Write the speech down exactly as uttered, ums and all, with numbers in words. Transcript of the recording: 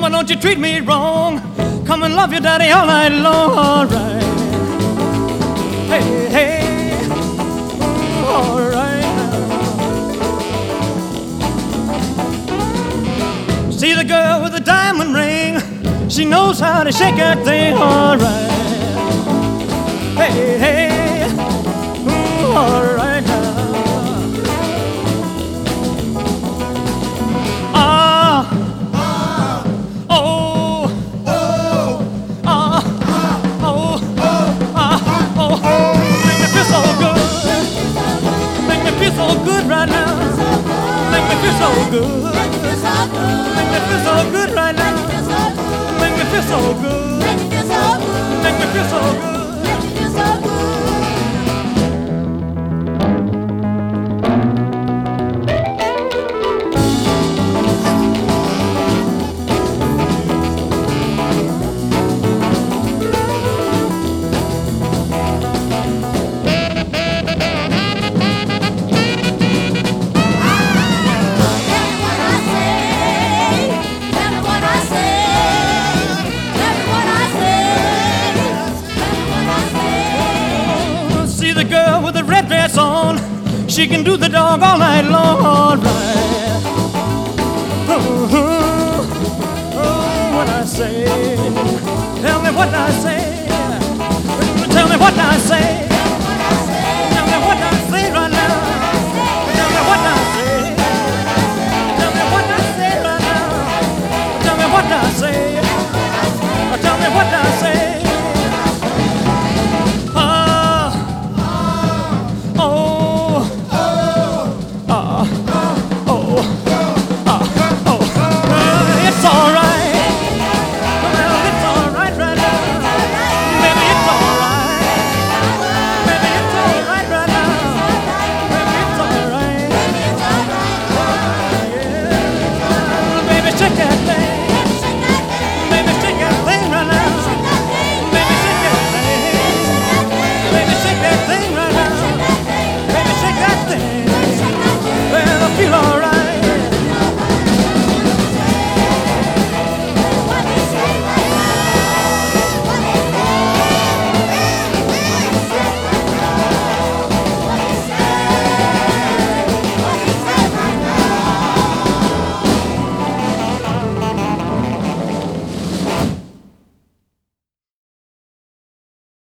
Why don't you treat me wrong? Come and love your daddy all night long. All right. Hey, hey. All right now. See the girl with the diamond ring. She knows how to shake that thing. All right. Hey, hey. Ooh, all right now. So good right now. Make me feel so good. Make me feel so good right now. Make me feel so good. Make me feel so good. Make me feel so good. The girl with the red dress on, she can do the dog all night long. All right. Oh, oh, oh, what I say? Tell me what I say. Tell me what I say.